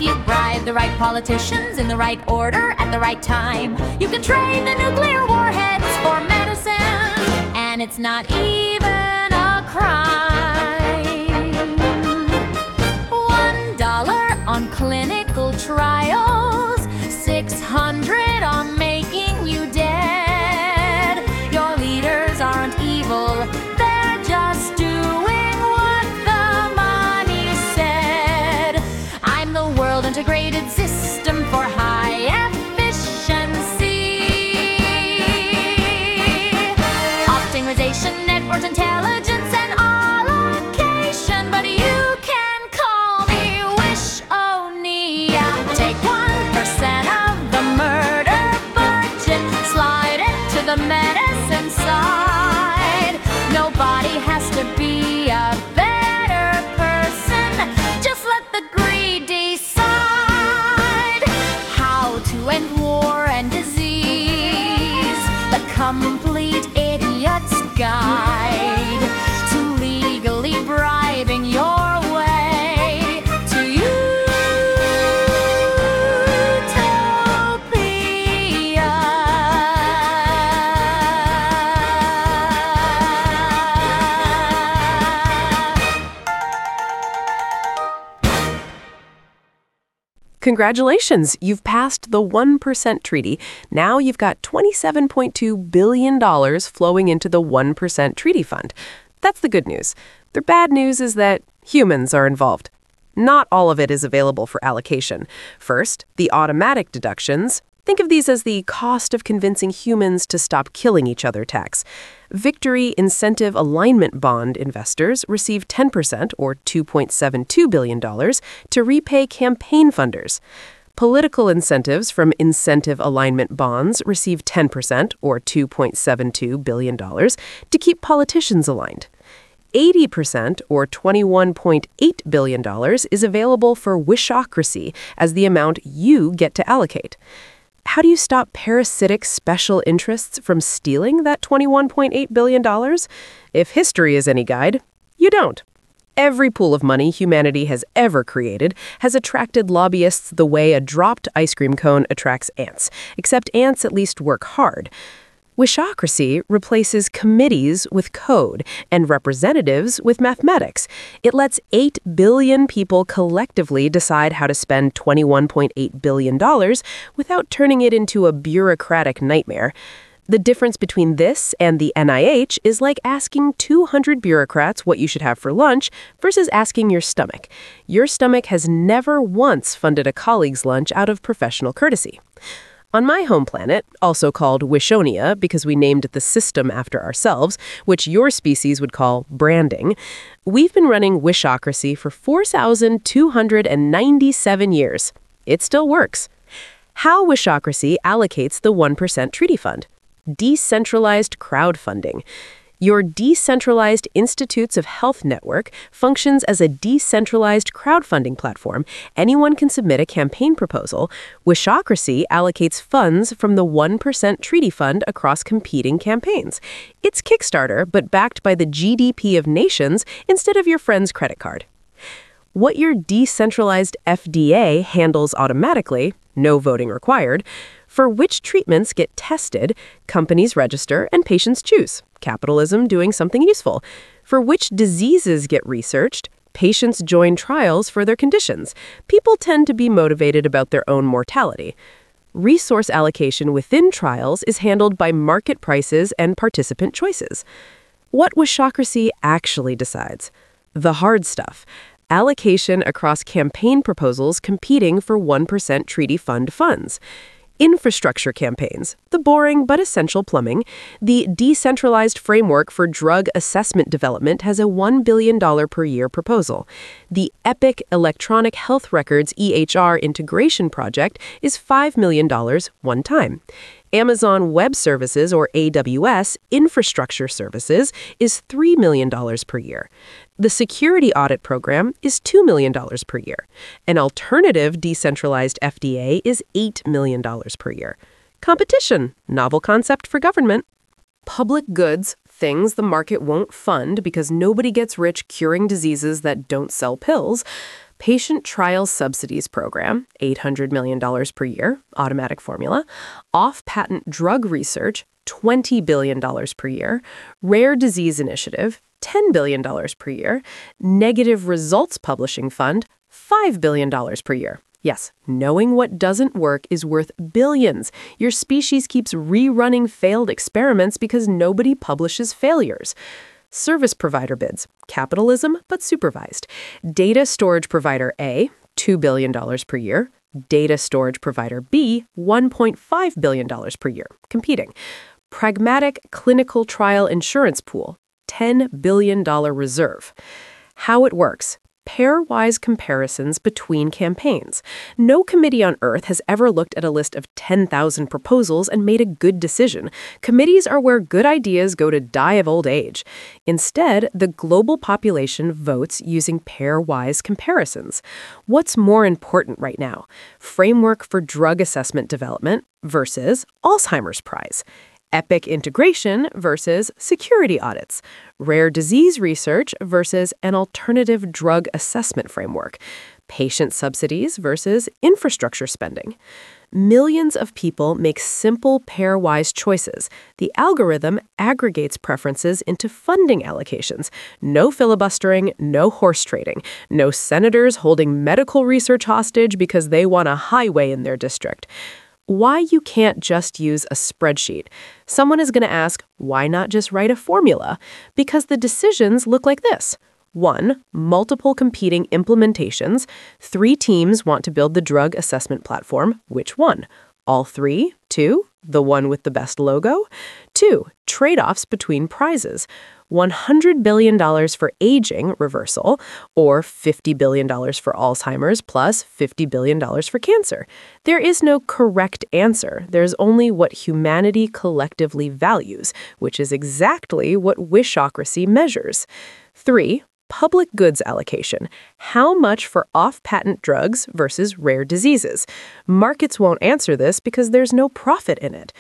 If you bribe the right politicians in the right order at the right time, you can trade the nuclear warheads for medicine, and it's not even a crime. $1 on clinical trials, $600 on making you dead. Your leaders aren't evil, they're just doing what the money said. I'm the world integrated system for high efficiency. Optimization, network intelligence, and allocation. But you can call me Wish-O-Nia. Take 1% of the murder budget, slide it to the medicine side. Nobody has to be a better person. Just let the greed decide how to end war and disease. The complete idiot's guide to legally bribing your way to Congratulations, you've passed the 1% treaty. Now you've got $27.2 billion flowing into the 1% treaty fund. That's the good news. The bad news is that humans are involved. Not all of it is available for allocation. First, the automatic deductions. Think of these as the cost of convincing humans to stop killing each other tax. Victory Incentive Alignment Bond investors receive 10%, or $2.72 billion, to repay campaign funders. Political incentives from incentive alignment bonds receive 10%, or $2.72 billion, to keep politicians aligned. 80%, or $21.8 billion, is available for Wishocracy as the amount you get to allocate. How do you stop parasitic special interests from stealing that $21.8 billion? If history is any guide, you don't. Every pool of money humanity has ever created has attracted lobbyists the way a dropped ice cream cone attracts ants, except ants at least work hard. Wishocracy replaces committees with code and representatives with mathematics. It lets 8 billion people collectively decide how to spend $21.8 billion without turning it into a bureaucratic nightmare. The difference between this and the NIH is like asking 200 bureaucrats what you should have for lunch versus asking your stomach. Your stomach has never once funded a colleague's lunch out of professional courtesy. On my home planet, also called Wish-O-Nia because we named the system after ourselves, which your species would call branding, we've been running Wishocracy for 4,297 years. It still works. How Wishocracy allocates the 1% treaty fund. Decentralized crowdfunding. Your Decentralized Institutes of Health network functions as a decentralized crowdfunding platform. Anyone can submit a campaign proposal. Wishocracy allocates funds from the 1% treaty fund across competing campaigns. It's Kickstarter, but backed by the GDP of nations instead of your friend's credit card. What your decentralized FDA handles automatically, no voting required, for which treatments get tested, companies register and patients choose. Capitalism doing something useful. For which diseases get researched, patients join trials for their conditions. People tend to be motivated about their own mortality. Resource allocation within trials is handled by market prices and participant choices. What Wishocracy actually decides? The hard stuff. Allocation across campaign proposals competing for 1% treaty fund funds. Infrastructure campaigns, the boring but essential plumbing. The Decentralized Framework for Drug Assessment Development has a $1 billion per year proposal. The Epic Electronic Health Records EHR integration project is $5 million one time. Amazon Web Services, or AWS, infrastructure services is $3 million per year. The Security Audit Program is $2 million per year. An alternative decentralized FDA is $8 million per year. Competition, novel concept for government. Public goods, things the market won't fund because nobody gets rich curing diseases that don't sell pills. Patient Trial Subsidies Program, $800 million per year, automatic formula. Off-patent drug research, $20 billion per year. Rare Disease Initiative, $10 billion per year. Negative Results Publishing Fund, $5 billion per year. Yes, knowing what doesn't work is worth billions. Your species keeps rerunning failed experiments because nobody publishes failures. Service provider bids, capitalism but supervised. Data storage provider A, $2 billion per year. Data storage provider B, $1.5 billion per year, competing. Pragmatic clinical trial insurance pool, $10 billion reserve. How it works. Pairwise comparisons between campaigns. No committee on Earth has ever looked at a list of 10,000 proposals and made a good decision. Committees are where good ideas go to die of old age. Instead, the global population votes using pairwise comparisons. What's more important right now? Framework for drug assessment development versus Alzheimer's Prize. Epic integration versus security audits, rare disease research versus an alternative drug assessment framework, patient subsidies versus infrastructure spending. Millions of people make simple pairwise choices. The algorithm aggregates preferences into funding allocations. No filibustering, no horse trading, no senators holding medical research hostage because they want a highway in their district. Why you can't just use a spreadsheet. Someone is going to ask, why not just write a formula? Because the decisions look like this. 1. Multiple competing implementations. 3 teams want to build the drug assessment platform. Which one? All 3? 2. The one with the best logo? 2. Trade-offs between prizes. $100 billion for aging reversal, or $50 billion for Alzheimer's plus $50 billion for cancer. There is no correct answer. There's only what humanity collectively values, which is exactly what Wishocracy measures. 3. Public goods allocation. How much for off-patent drugs versus rare diseases? Markets won't answer this because there's no profit in it.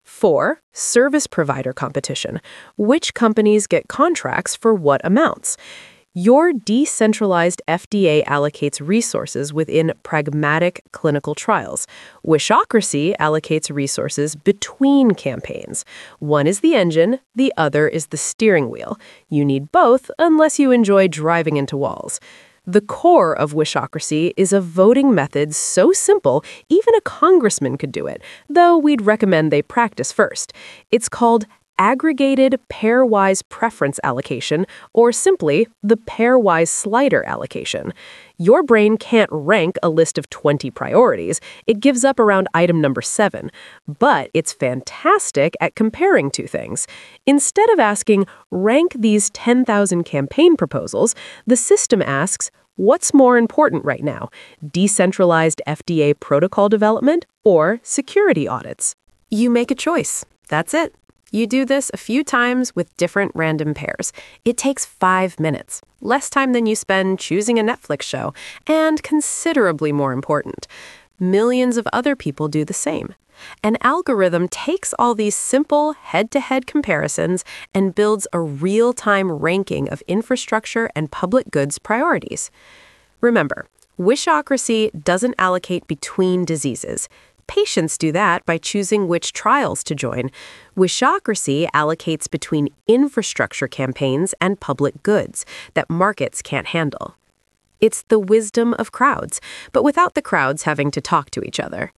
4. Service provider competition. Which companies get contracts for what amounts? Your decentralized FDA allocates resources within pragmatic clinical trials. Wishocracy allocates resources between campaigns. One is the engine, the other is the steering wheel. You need both unless you enjoy driving into walls. The core of Wishocracy is a voting method so simple, even a congressman could do it, though we'd recommend they practice first. It's called Aggregated Pairwise Preference Allocation, or simply the Pairwise Slider Allocation. Your brain can't rank a list of 20 priorities. It gives up around item number 7. But it's fantastic at comparing two things. Instead of asking, rank these 10,000 campaign proposals, the system asks, what's more important right now? Decentralized FDA protocol development or security audits? You make a choice. That's it. You do this a few times with different random pairs. It takes 5 minutes, less time than you spend choosing a Netflix show, and considerably more important. Millions of other people do the same. An algorithm takes all these simple head-to-head comparisons and builds a real-time ranking of infrastructure and public goods priorities. Remember, Wishocracy doesn't allocate between diseases. Patients do that by choosing which trials to join. Wishocracy allocates between infrastructure campaigns and public goods that markets can't handle. It's the wisdom of crowds, but without the crowds having to talk to each other.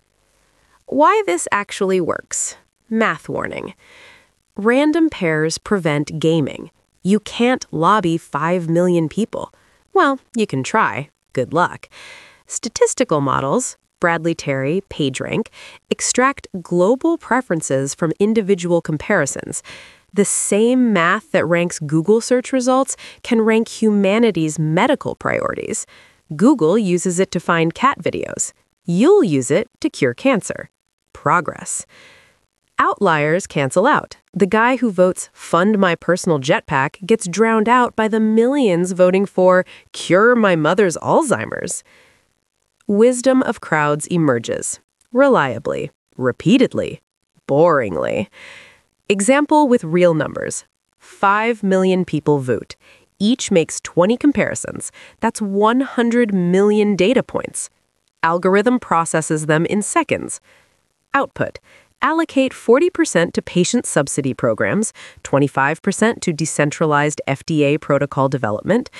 Why this actually works. Math warning. Random pairs prevent gaming. You can't lobby 5 million people. Well, you can try. Good luck. Statistical models, Bradley Terry, PageRank, extract global preferences from individual comparisons. The same math that ranks Google search results can rank humanity's medical priorities. Google uses it to find cat videos. You'll use it to cure cancer. Progress. Outliers cancel out. The guy who votes fund my personal jetpack gets drowned out by the millions voting for cure my mother's Alzheimer's. Wisdom of crowds emerges. Reliably, repeatedly, boringly. Example with real numbers. 5 million people vote. Each makes 20 comparisons. That's 100 million data points. Algorithm processes them in seconds. Output. Allocate 40% to patient subsidy programs, 25% to decentralized FDA protocol development,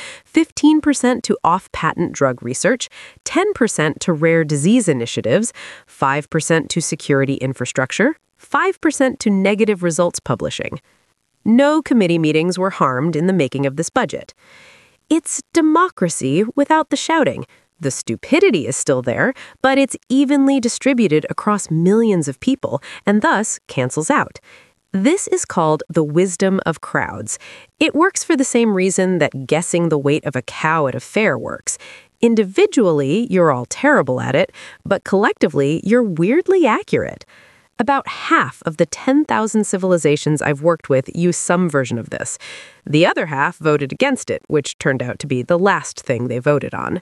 15% to off-patent drug research, 10% to rare disease initiatives, 5% to security infrastructure, 5% to negative results publishing. No committee meetings were harmed in the making of this budget. It's democracy without the shouting. The stupidity is still there, but it's evenly distributed across millions of people and thus cancels out. This is called the wisdom of crowds. It works for the same reason that guessing the weight of a cow at a fair works. Individually, you're all terrible at it, but collectively, you're weirdly accurate. About half of the 10,000 civilizations I've worked with use some version of this. The other half voted against it, which turned out to be the last thing they voted on.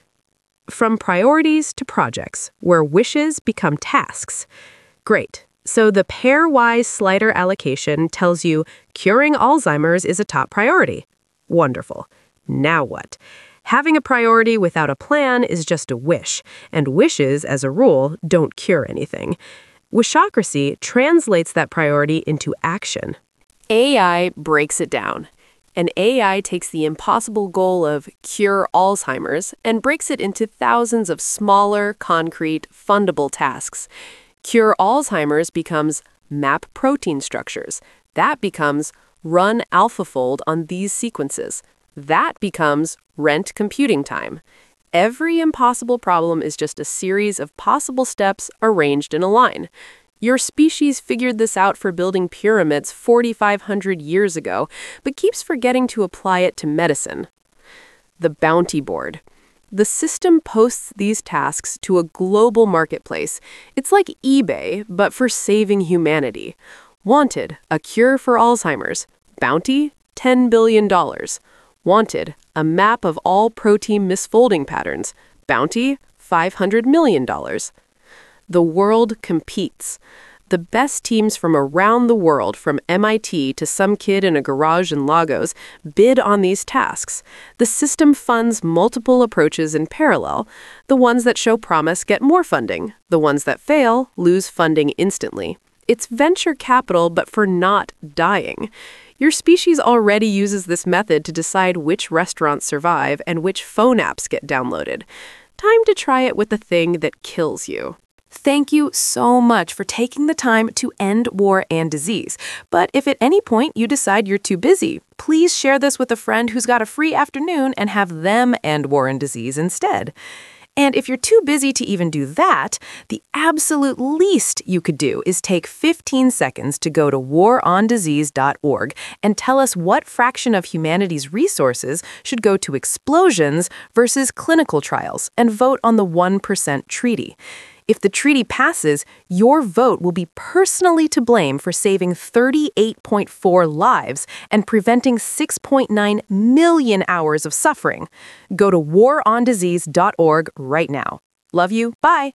From priorities to projects, where wishes become tasks. Great. So the pairwise slider allocation tells you curing Alzheimer's is a top priority. Wonderful. Now what? Having a priority without a plan is just a wish, and wishes, as a rule, don't cure anything. Wishocracy translates that priority into action. AI breaks it down. And AI takes the impossible goal of cure Alzheimer's and breaks it into thousands of smaller, concrete, fundable tasks. Cure Alzheimer's becomes map protein structures. That becomes run AlphaFold on these sequences. That becomes rent computing time. Every impossible problem is just a series of possible steps arranged in a line. Your species figured this out for building pyramids 4,500 years ago, but keeps forgetting to apply it to medicine. The bounty board. The system posts these tasks to a global marketplace. It's like eBay, but for saving humanity. Wanted, a cure for Alzheimer's. Bounty, $10 billion. Wanted, a map of all protein misfolding patterns. Bounty, $500 million. The world competes. The best teams from around the world, from MIT to some kid in a garage in Lagos, bid on these tasks. The system funds multiple approaches in parallel. The ones that show promise get more funding. The ones that fail lose funding instantly. It's venture capital, but for not dying. Your species already uses this method to decide which restaurants survive and which phone apps get downloaded. Time to try it with the thing that kills you. Thank you so much for taking the time to end war and disease. But if at any point you decide you're too busy, please share this with a friend who's got a free afternoon and have them end war and disease instead. And if you're too busy to even do that, the absolute least you could do is take 15 seconds to go to warondisease.org and tell us what fraction of humanity's resources should go to explosions versus clinical trials and vote on the 1% treaty. If the treaty passes, your vote will be personally to blame for saving 38.4 lives and preventing 6.9 million hours of suffering. Go to warondisease.org right now. Love you. Bye.